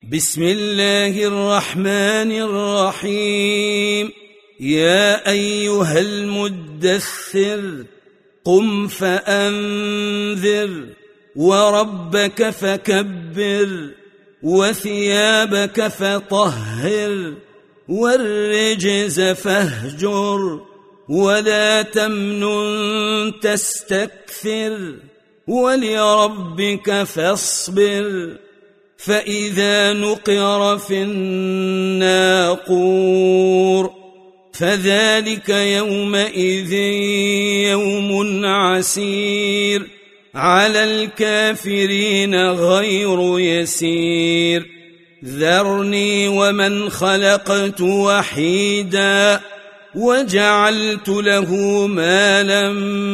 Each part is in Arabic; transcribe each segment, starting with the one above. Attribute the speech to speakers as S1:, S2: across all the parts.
S1: بسم الله الرحمن الرحيم. يا أيها المدثر قم فأنذر وربك فكبر وثيابك فطهر والرجز فاهجر ولا تمنن تستكثر ولربك فاصبر فإذا نقر في الناقور فذلك يومئذ يوم عسير على الكافرين غير يسير. ذرني ومن خلقت وحيدا وجعلت له مالا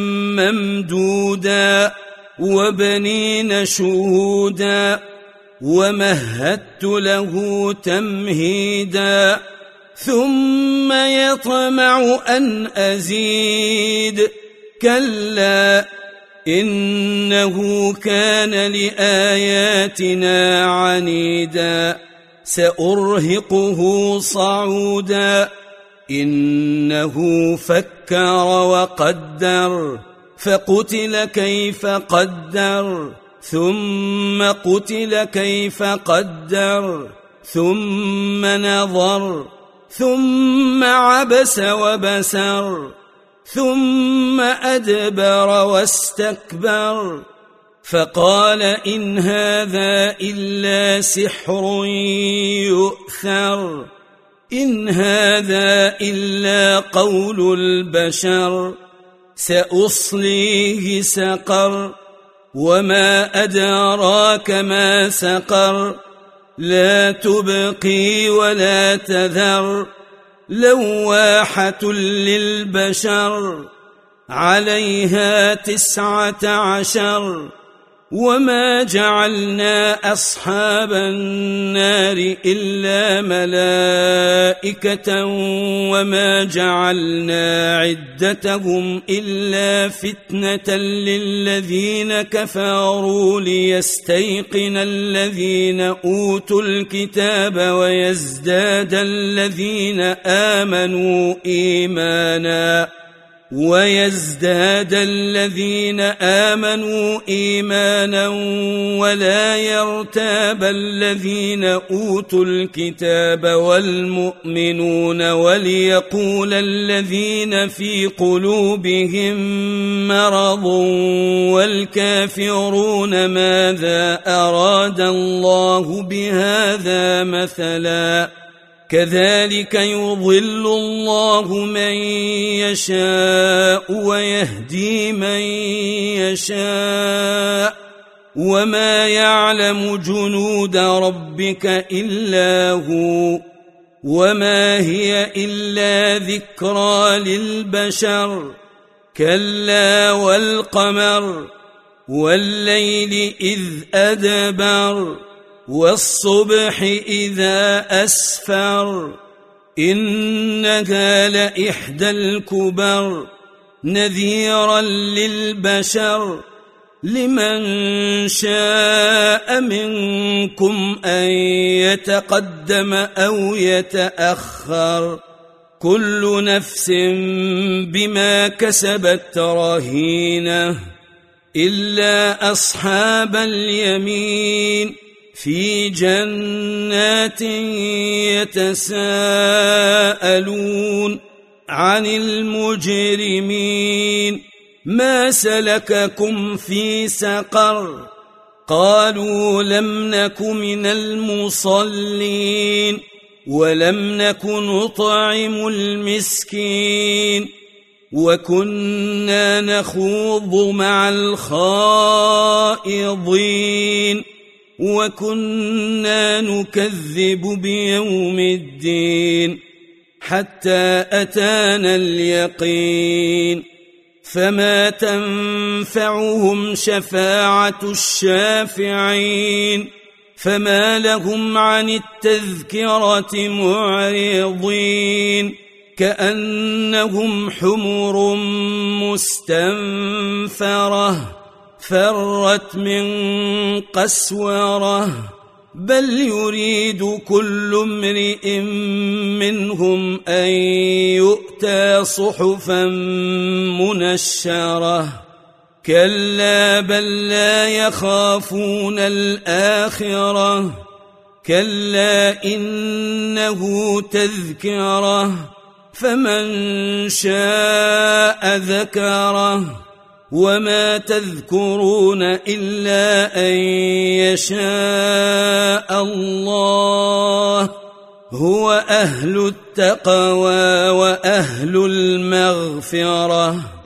S1: ممدودا وبنين شهودا ومهدت له تمهيدا ثم يطمع أن أزيد كلا إنه كان لآياتنا عنيدا سأرهقه صعودا إنه فكر وقدر فقتل كيف قدر ثم قتل كيف قدر ثم نظر ثم عبس وبسر ثم أدبر واستكبر فقال إن هذا إلا سحر يؤثر إن هذا إلا قول البشر سأصليه سقر وما أدراك ما سقر لا تبقي ولا تذر لواحة للبشر عليها 19 وما جعلنا أصحاب النار إلا ملائكة وما جعلنا عدتهم إلا فتنة للذين كفروا ليستيقن الذين أوتوا الكتاب ويزداد الذين آمنوا إيمانا ولا يرتاب الذين أوتوا الكتاب والمؤمنون وليقول الذين في قلوبهم مرض والكافرون ماذا أراد الله بهذا مثلا كذلك يضل الله من يشاء ويهدي من يشاء وما يعلم جنود ربك إلا هو وما هي إلا ذكرى للبشر كلا والقمر والليل إذ أدبر والصبح إذا أسفر إنها لإحدى الكبر نذيرا للبشر لمن شاء منكم أن يتقدم أو يتأخر كل نفس بما كسبت رهينة إلا أصحاب اليمين في جنات يتساءلون عن المجرمين ما سلككم في سقر قالوا لم نك من المصلين ولم نك نطعم المسكين وكنا نخوض مع الخائضين وكنا نكذب بيوم الدين حتى أتانا اليقين فما تنفعهم شفاعة الشافعين فما لهم عن التذكرة معرضين كأنهم حمر مستنفرة فرت من قسورة بل يريد كل امرئ منهم أن يؤتى صحفا منشرة كلا بل لا يخافون الآخرة كلا إنه تذكرة فمن شاء ذكره وما تذكرون إلا أن يشاء الله هو أهل التقوى وأهل المغفرة.